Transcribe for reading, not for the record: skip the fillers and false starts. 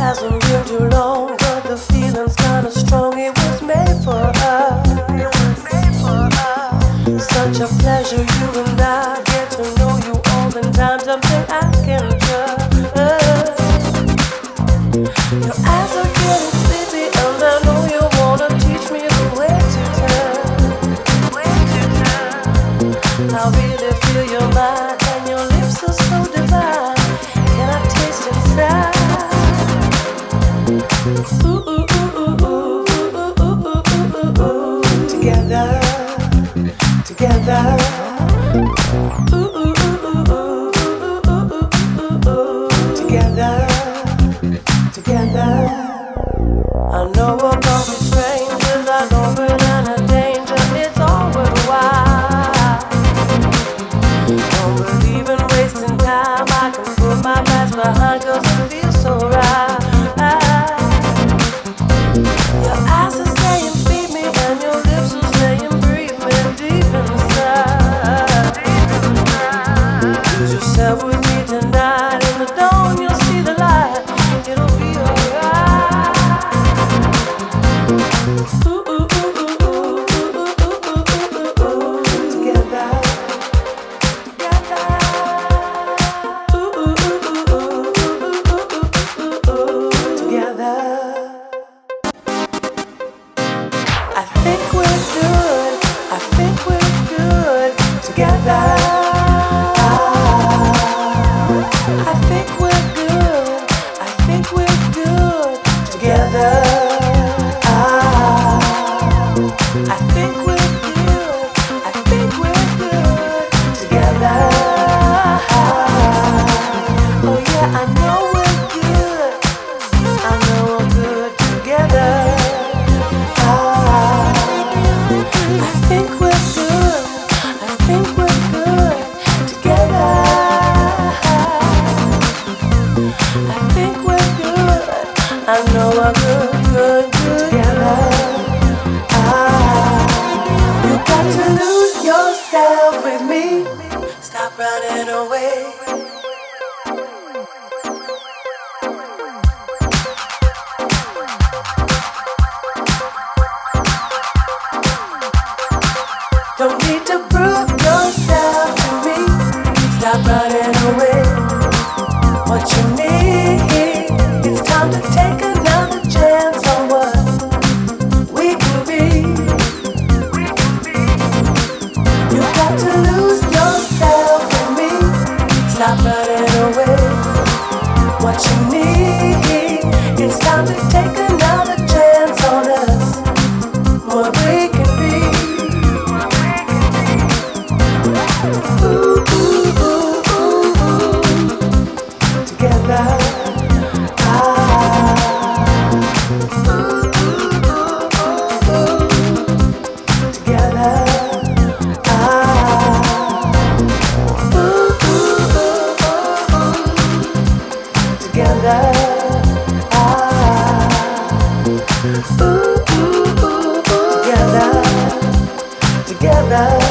Hasn't been too long, but the feeling's kinda strong. It was made for us. Such a pleasure, you and I get to know you all the time. Something I can trust. Your eyes are getting sleepy, and I know you wanna teach me the way to turn. I really feel your mind, and your lips are so divine. Can I taste inside? Ooh, ooh, ooh, ooh, ooh, ooh, ooh, ooh, ooh, ooh. Together, together. Ooh, ooh, ooh, ooh, ooh, ooh, ooh, ooh, ooh. Together, together. I know we're gonna be strangers. I know we're in a danger. It's all worthwhile. Don't believe in wasting time. I can put my past behind 'cause it feels so right. Your eyes are saying feed me, and your lips are saying breathe me deep inside. Lose yourself with me tonight. In the dawn you'll see the light. It'll be alright. Ooh, ooh, ooh, ooh, ooh, ooh, ooh, ooh, ooh, ooh. Together, together. Ooh, ooh, ooh, ooh, ooh, ooh, ooh, ooh, ooh. Together. I think we're good. I think we're good together. I think we're good. I think we're good together. I think we're good. I think we're good together. Oh yeah, I know we're good. I know we're good together. I think we're good. I think we're good together. I think we're good. I know we're good, good, good together. You got to lose yourself with me. Stop running away. Don't need to prove yourself to me. Stop running away. What you need, it's time to take another chance on what we can be. You got to lose yourself in me. Stop running away. What you need, it's time to take another chance on us. What we can be. Ooh, ooh, ooh, ooh, ooh. Together. Ooh, ooh, ooh, ooh, ooh. Together. Ooh, ooh, ooh, ooh, ooh. Together. Ooh, ooh, ooh, ooh. Together. Together.